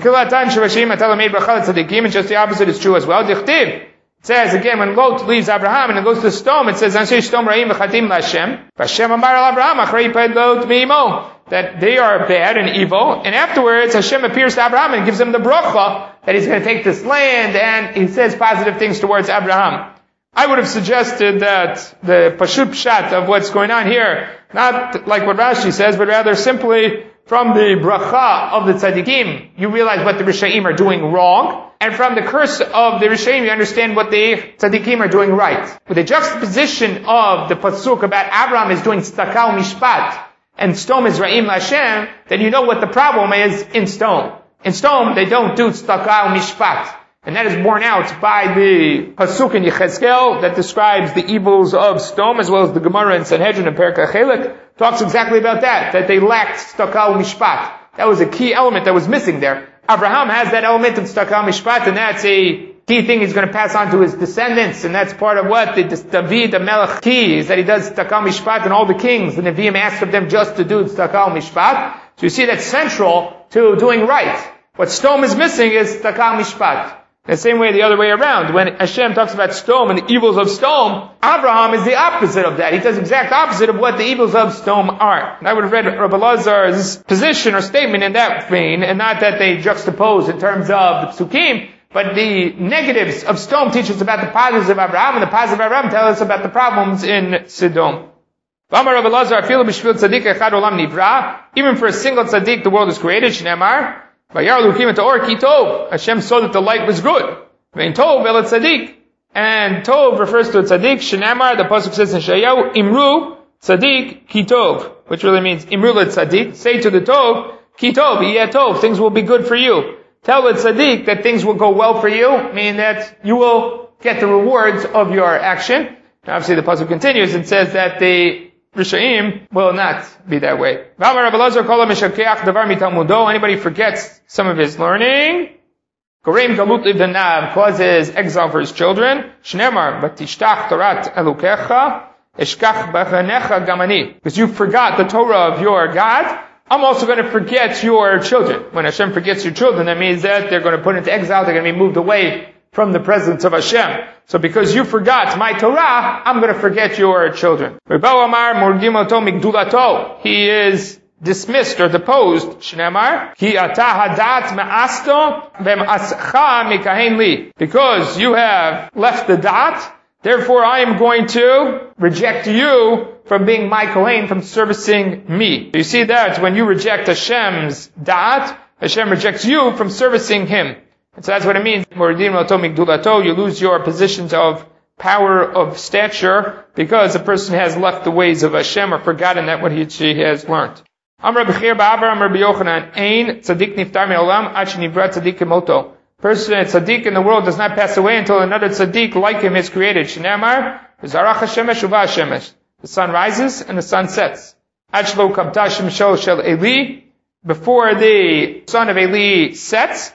just the opposite is true as well. It says again, when Lot leaves Abraham and it goes to Sodom, it says, that they are bad and evil, and afterwards Hashem appears to Abraham and gives him the bracha that he's going to take this land, and he says positive things towards Abraham. I would have suggested that the Pashut Pshat of what's going on here, not like what Rashi says, but rather simply from the bracha of the tzaddikim, you realize what the Rishayim are doing wrong, and from the curse of the Rishayim, you understand what the tzaddikim are doing right. With the juxtaposition of the pasuk about Abraham is doing tzedakah mishpat, and stone is Ra'im Lashem, then you know what the problem is in stone. In stone, they don't do tzedakah mishpat. And that is borne out by the Pasuk in Yechezkel that describes the evils of stone, as well as the Gemara in Sanhedrin and Perek HaChelek talks exactly about that, that they lacked tzedakah mishpat. That was a key element that was missing there. Abraham has that element of tzedakah mishpat, and that's a key thing he's going to pass on to his descendants, and that's part of what the David, the Melech key, is that he does tzedakah mishpat, and all the kings, the Nevi'im asked of them just to do tzedakah mishpat. So you see that's central to doing right. What Sdom is missing is tzedakah mishpat. The same way the other way around. When Hashem talks about Sdom and the evils of Sdom, Abraham is the opposite of that. He does the exact opposite of what the evils of Sdom are. And I would have read Rabbi Lazar's position or statement in that vein, and not that they juxtapose in terms of the Psukim, but the negatives of Sdom teach us about the positives of Abraham, and the positives of Abraham tell us about the problems in Sodom. Even for a single tzaddik, the world is created. Shneimar, Hashem saw that the light was good. And Tov refers to a tzaddik. Shneimar, the pasuk says in Shayahu, Imru tzaddik ki tov, which really means Imru le tzaddik. Say to the Tov, ki tov, yeh tov, things will be good for you. Tell the tzaddik that things will go well for you, meaning that you will get the rewards of your action. Now, obviously, the pasuk continues and says that the Rishaim will not be that way. Anybody forgets some of his learning, causes exile for his children. Because you forgot the Torah of your God, I'm also going to forget your children. When Hashem forgets your children, that means that they're going to put into exile, they're going to be moved away from the presence of Hashem. So because you forgot my Torah, I'm going to forget your children. He is dismissed or deposed. Because you have left the dot, therefore I am going to reject you from being my Kohen, from servicing me. You see that when you reject Hashem's dot, Hashem rejects you from servicing Him. And so that's what it means. You lose your positions of power, of stature, because a person has left the ways of Hashem or forgotten that what he she has learned. Person, a tzaddik in the world does not pass away until another tzaddik like him is created. The sun rises and the sun sets. Before the son of Eli sets,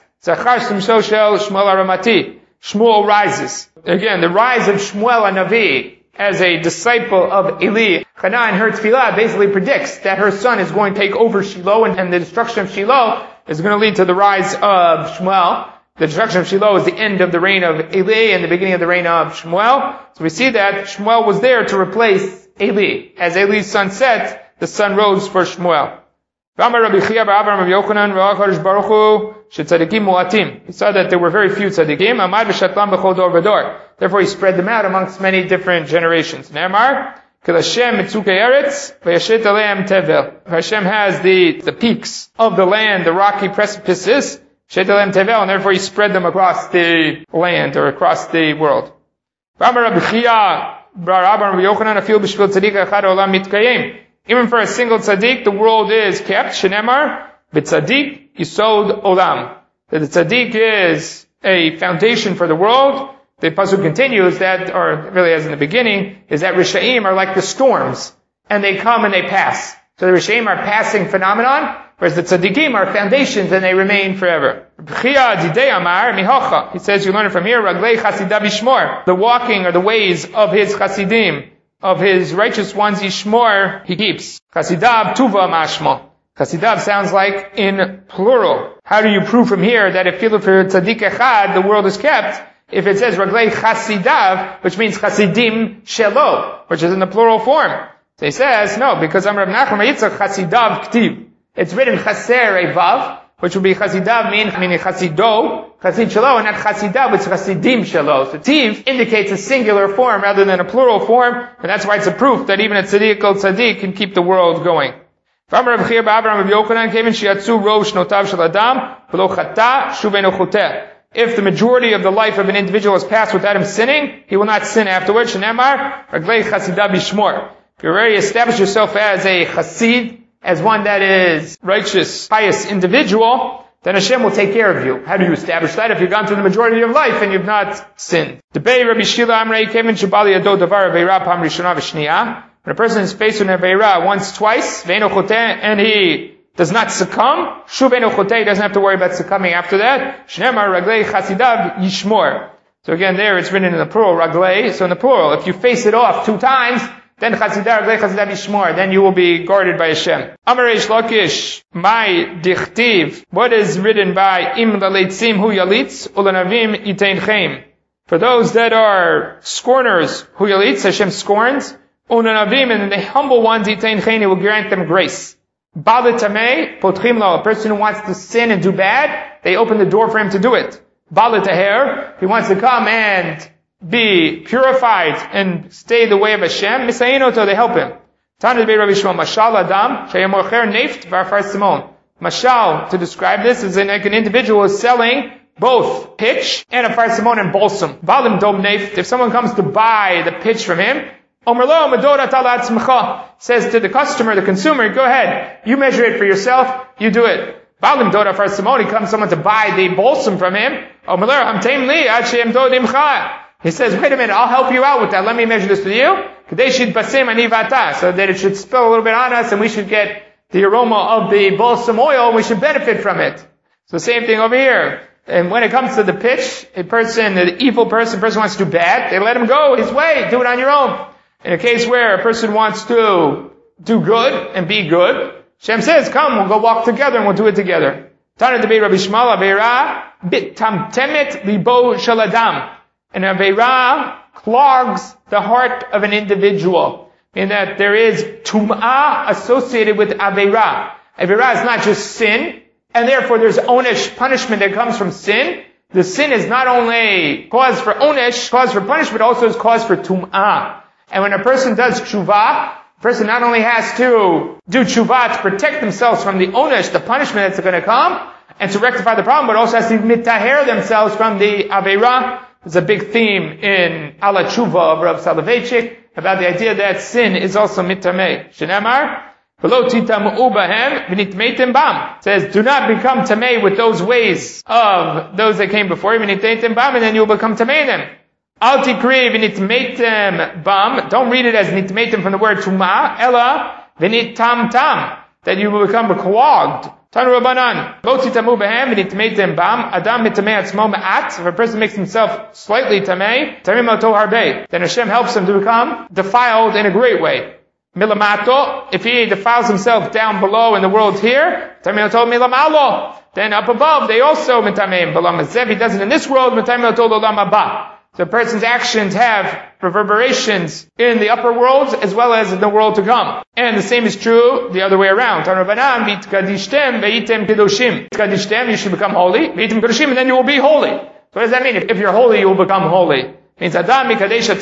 Shmuel rises. Again, the rise of Shmuel HaNavi as a disciple of Eli. Chana in her tefillah basically predicts that her son is going to take over Shiloh, and, and the destruction of Shiloh is going to lead to the rise of Shmuel. The destruction of Shiloh is the end of the reign of Eli and the beginning of the reign of Shmuel. So we see that Shmuel was there to replace Eli. As Eli's sun set, the sun rose for Shmuel. He saw that there were very few tzaddikim. Therefore he spread them out amongst many different generations. Hashem has the, the peaks of the land, the rocky precipices, and therefore he spread them across the land or across the world. Even for a single tzaddik, the world is kept. Shenemar, b'tzaddik yisod olam. That the tzaddik is a foundation for the world. The pasuk continues that, or really as in the beginning, is that Rishaim are like the storms, and they come and they pass. So the Rishaim are passing phenomenon, whereas the tzaddikim are foundations and they remain forever. He says, you learn it from here, Raglei chasidav yishmor. The walking or the ways of his chasidim, of his righteous ones, Yishmor, he keeps. Chasidav tuva mashma. Chasidav sounds like in plural. How do you prove from here that if for tzaddik echad, the world is kept? If it says Raglei chasidav, which means chasidim shelo, which is in the plural form. So he says, no, because Amar Rav Nachman Yitzchak chasidav ktiv. It's written chaser a vav, which would be chasidav mean, meaning chasido, chasid shelo, and not chasidav, it's chasidim shelo. So tiv indicates a singular form rather than a plural form, and that's why it's a proof that even a tzaddik called tzaddik can keep the world going. If the majority of the life of an individual has passed without him sinning, he will not sin afterwards. If you already established yourself as a chasid, as one that is righteous, pious individual, then Hashem will take care of you. How do you establish that? If you've gone through the majority of life and you've not sinned. Debei Rabbi Shila Amrei Kevin Shabali Ado Davar Aveira Pam Rishona V'Shniya. When a person is faced with an Aveira once, twice, Ve'eno Choteh, and he does not succumb, Shuv Ve'eno Choteh, he doesn't have to worry about succumbing after that. Shneimar Raglei Chasidav Yishmor. So again, there it's written in the plural, Raglei. So in the plural, if you face it off two times, then Chasidav Raglei Chasidav Yishmor, then you will be guarded by Hashem. Amareish Lakish, Mai Dichtiv. What is written by Im Laleitzim Hu Yalitz, Ulanavim Yitein Chaim. For those that are scorners, Hu Yalitz, Hashem scorns, Ulanavim, and the humble ones, Yitein Chaim, He will grant them grace. Ba'al Tamei, Potchim Lo, a person who wants to sin and do bad, they open the door for him to do it. Ba'al Taher, he wants to come and be purified and stay the way of Hashem, Misainoto, they help him. Tana Debei Rabbi Shmuel, Mashal Adam, Sheyamorcher Neft V'Afar Simon. Mashal, to describe this, is like an individual who is selling both pitch and Afar Simon and balsam. Balim Dom Neft, if someone comes to buy the pitch from him, Omerlo Madorat Ala Atzmecha, says to the customer, the consumer, go ahead, you measure it for yourself, you do it. Balim Dora Afar Simon, comes someone to buy the balsam from him, Omerlo Hamteim Li Ad She'em Dodimcha. He says, wait a minute, I'll help you out with that. Let me measure this with you. So that it should spill a little bit on us and we should get the aroma of the balsam oil and we should benefit from it. So same thing over here. And when it comes to the pitch, a person, an evil person, a person wants to do bad, they let him go his way, do it on your own. In a case where a person wants to do good and be good, Shem says, come, we'll go walk together and we'll do it together. Tana Debei Rabbi Shmuel, Aveira, bit tamtemet libo shel adam. An Aveira clogs the heart of an individual, in that there is tum'ah associated with Aveira. Aveira is not just sin, and therefore there's onish, punishment that comes from sin. The sin is not only cause for onish, cause for punishment, but also is cause for tum'ah. And when a person does tshuva, a person not only has to do tshuva to protect themselves from the onish, the punishment that's going to come, and to rectify the problem, but also has to mitaher themselves from the Aveira. There's a big theme in Ala Tshuva of Rav Soloveitchik about the idea that sin is also mitameh. Shenemar, V'lo titamu bahem v'nitmeitem bam. Says, do not become tameh with those ways of those that came before you, v'nitmeitem bam, and then you will become tameh them. Al tikri v'nitmeitem bam. Don't read it as nitmeitem from the word tumah, ella v'nitam tam, that you will become clogged. Tanu Rabbanan, Lo titamu behem v'nitmeitem bam, Adam mitamei atzmo ma'at. If a person makes himself slightly tamei, tamim alto harbe, then Hashem helps him to become defiled in a great way. Milamato, if he defiles himself down below in the world here, tamim alto milamalo, then up above they also mitameim. Balamazev, he does it in this world, mitamim alto l'olam haba. So a person's actions have reverberations in the upper worlds as well as in the world to come. And the same is true the other way around. You should become holy, and then you will be holy. So what does that mean? If you're holy, you will become holy. It means Adam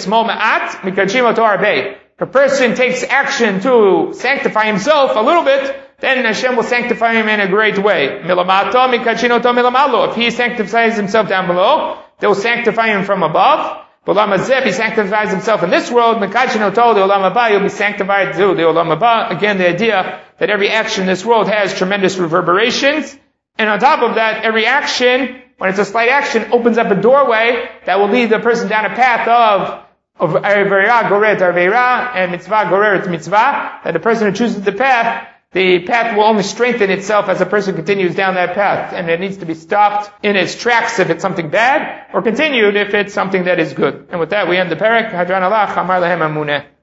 if a person takes action to sanctify himself a little bit, then Hashem will sanctify him in a great way. If he sanctifies himself down below, they will sanctify him from above. If he sanctifies himself in this world, he'll be sanctified to the Olam Haba. Again, the idea that every action in this world has tremendous reverberations. And on top of that, every action, when it's a slight action, opens up a doorway that will lead the person down a path of of Aveira Goreret Aveira and Mitzvah Goreret Mitzvah, that the person who chooses the path, the path will only strengthen itself as a person continues down that path, and it needs to be stopped in its tracks if it's something bad, or continued if it's something that is good. And with that, we end the parak. Hadran Allah, Chamar Lahem Amuneh.